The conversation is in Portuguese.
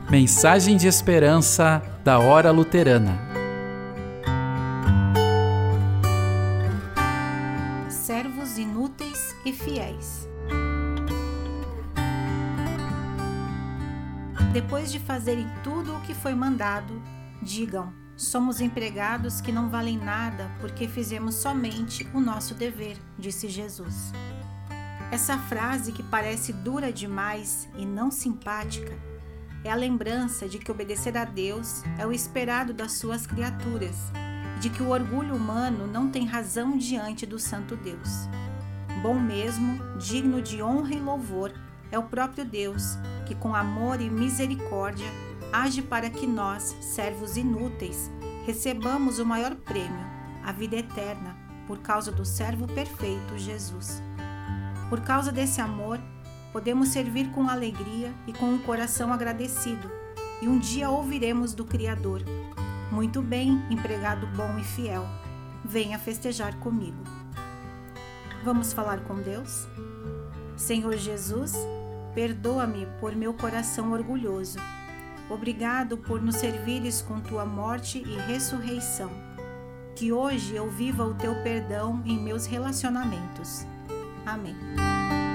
Mensagem de esperança da Hora Luterana. Servos inúteis e fiéis. Depois de fazerem tudo o que foi mandado, digam: somos empregados que não valem nada porque fizemos somente o nosso dever, disse Jesus. Essa frase, que parece dura demais e não simpática, é a lembrança de que obedecer a Deus é o esperado das suas criaturas e de que o orgulho humano não tem razão diante do Santo Deus. Bom mesmo, digno de honra e louvor, é o próprio Deus que, com amor e misericórdia, age para que nós, servos inúteis, recebamos o maior prêmio, a vida eterna, por causa do servo perfeito, Jesus. Por causa desse amor, podemos servir com alegria e com um coração agradecido, e um dia ouviremos do Criador: muito bem, empregado bom e fiel, venha festejar comigo. Vamos falar com Deus? Senhor Jesus, perdoa-me por meu coração orgulhoso. Obrigado por nos servires com tua morte e ressurreição. Que hoje eu viva o teu perdão em meus relacionamentos. Amém.